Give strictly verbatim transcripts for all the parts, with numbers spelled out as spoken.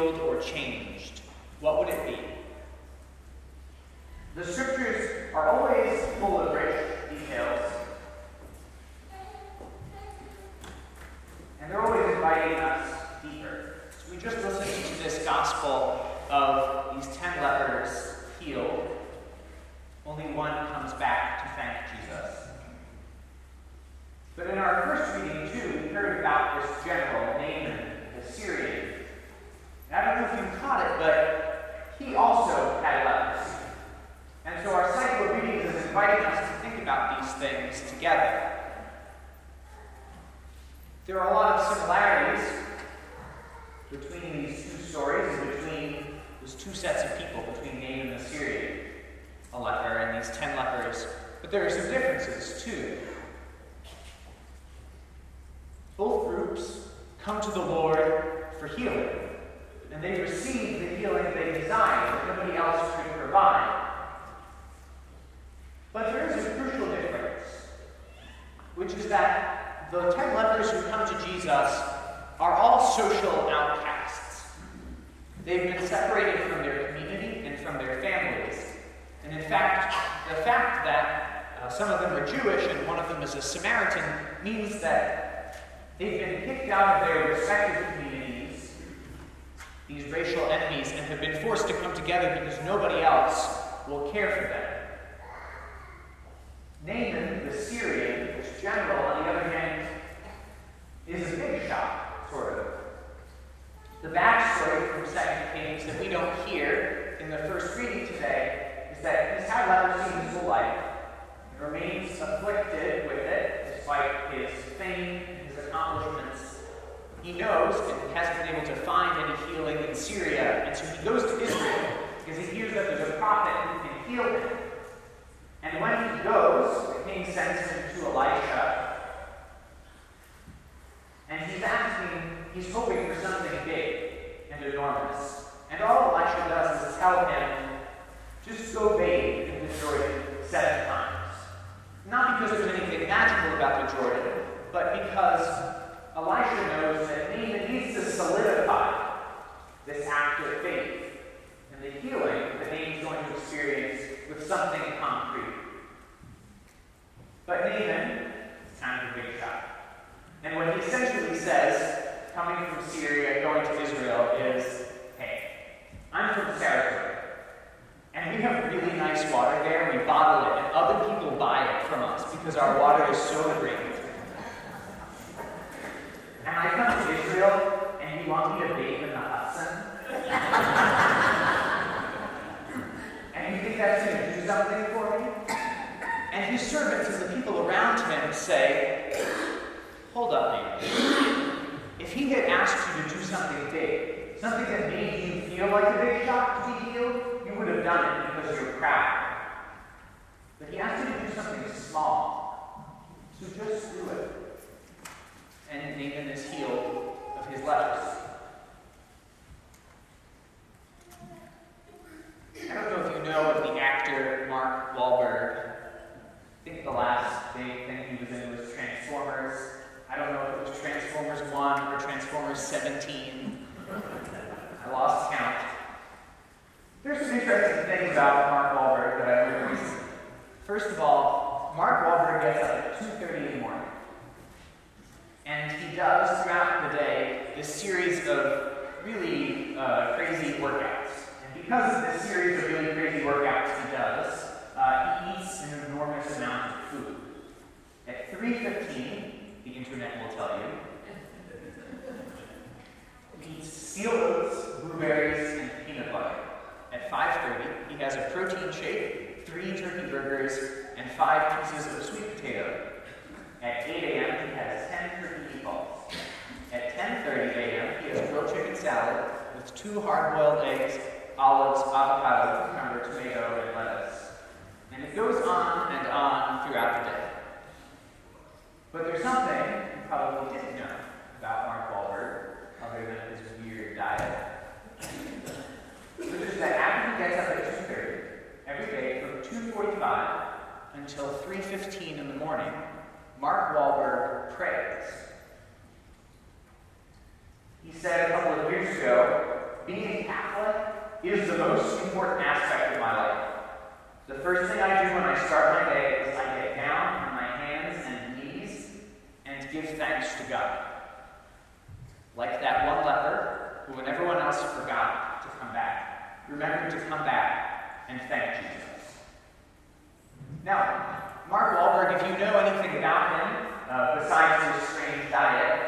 healed or changed, what would it be? The scriptures are always full of rich details. And they're always inviting us deeper. So we just listened to this gospel of these ten lepers healed. Only one comes back to thank Jesus. But in our first reading, too, we heard about this general, Naaman, the Syrian. And I don't know if you caught it, but he also had leprosy. And so our cycle of readings is inviting us to think about these things together. There are a lot of similarities between these two stories and between those two sets of people, between Naaman the Syrian, a leper, and these ten lepers. But there are some differences, too. Both groups come to the Lord for healing, and they receive the healing they desire that nobody else could provide. But there is a crucial difference, which is that the ten lepers who come to Jesus are all social outcasts. They've been separated from their community and from their families. And in fact, the fact that uh, some of them are Jewish and one of them is a Samaritan means that they've been kicked out of their respective communities, these racial enemies, and have been forced to come together because nobody else will care for them. Naaman, the Syrian, this general, on the other hand, is a big shot, sort of. The backstory from Second Kings that we don't hear in the first reading today is that he's had leprosy his whole life. He remains afflicted with it, despite his fame, his accomplishments. He knows that he hasn't been able to find any healing in Syria, and so he goes to Israel because he hears that there's a prophet who can heal him. And when he goes, the king sends him to Elisha, and he's asking, he's hoping for something big and enormous. And all Elisha does is tell him, just go bathe in the Jordan seven times. Not because there's anything magical about the Jordan, but because Elisha knows that Naaman needs to solidify this act of faith and the healing that Naaman's going to experience with something concrete. But Naaman is kind of a big shot. And what he essentially says, coming from Syria, going to Israel, is, hey, I'm from Saratoga, and we have really nice water there, we bottle it, and other people buy it from us because our water is so great. And I come to Israel, and you want me to bathe in the Hudson? And you think that's going to do something for me? And his servants and the people around him say, hold up, Naaman. If he had asked you to do something big, something that made you feel like a big shot to be healed, you would have done it because you're proud. But he asked you to do something small, so just do it. And Naaman is healed of his leprosy. I don't know if you know of the actor Mark Wahlberg. I think the last big thing he was in was Transformers. I don't know if it was Transformers one or Transformers seventeen. I lost count. There's some interesting things about Mark Wahlberg that I learned recently. First of all, Mark Wahlberg gets up at two thirty in the morning. And he does, throughout the day, this series of really uh, crazy workouts. And because of this series of really crazy workouts he does, uh, he eats an enormous amount of food. At three fifteen, the internet will tell you, he eats steel oats, blueberries, and peanut butter. At five thirty, he has a protein shake, three turkey burgers, and five pieces of sweet potato. At eight a.m., he has ten turkey meatballs. At ten thirty a.m., he has grilled chicken salad with two hard-boiled eggs, olives, avocado, cucumber, tomato, and lettuce. And it goes on and on throughout the day. But there's something you probably didn't know about Mark Wahlberg, other than his weird diet. Which is that after he gets up at two thirty, every day from two forty-five until three fifteen in the morning, Mark Wahlberg prays. He said a couple of years ago being Catholic is the most important aspect of my life. The first thing I do when I start my day is I get down on my hands and knees and give thanks to God. Like that one leper who, when everyone else forgot to come back, remembered to come back and thank Jesus. Now, Mark Wahlberg, if you know anything about him, uh, besides his strange diet,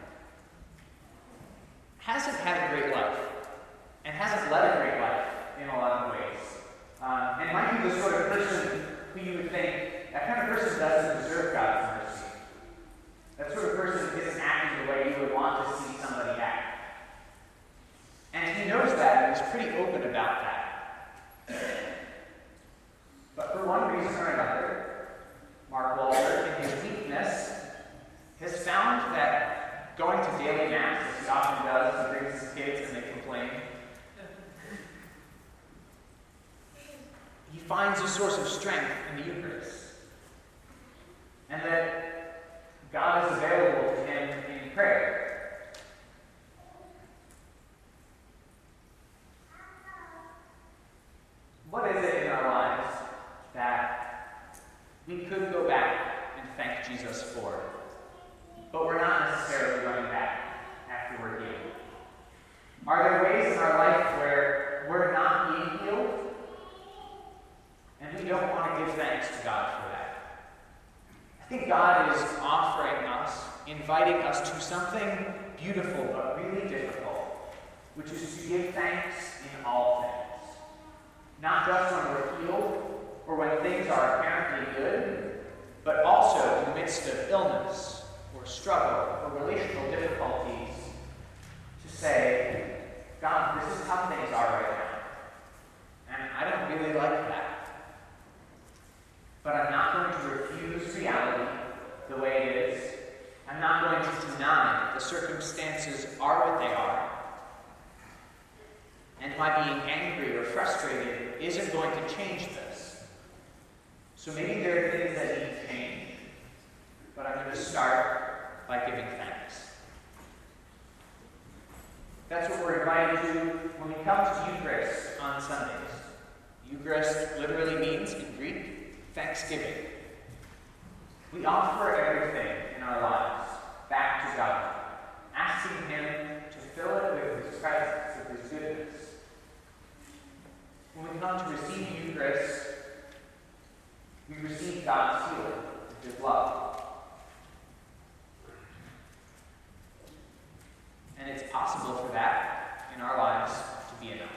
hasn't had a great life, and hasn't led a great life in a lot of ways. Um, and might be the sort of person who you would think, that kind of person doesn't deserve God's mercy. That sort of person isn't acting the way you would want to see somebody act. And he knows that, and he's pretty open about that. But for one reason or another, Mark Wahlberg, in his weakness, has found that going to daily mass, as he often does, he brings his kids and they complain, he finds a source of strength in the Eucharist. And that God is available to him in prayer. What is it in our lives that we could go back and thank Jesus for, but we're not necessarily running back after we're healed? Are there ways in our life where we're not being healed, and we don't want to give thanks to God for that? I think God is offering us, inviting us to something beautiful but really difficult, which is to give thanks in all things. Not just when we're healed or when things are apparently good, but also in the midst of illness or struggle or relational difficulties, to say, God, this is how things are right now. And I don't really like that. But I'm not going to refuse reality the way it is. I'm not going to deny the circumstances are what they are. And my being angry or frustrated isn't going to change this. So maybe there are things that need to change, but I'm going to start by giving thanks. That's what we're invited to when we come to Eucharist on Sundays. Eucharist literally means, in Greek, thanksgiving. We offer everything in our lives back to God, asking Him to fill it with His presence, with His goodness. When we come to receive Eucharist, we receive God's healing, His love. And it's possible for that in our lives to be enough.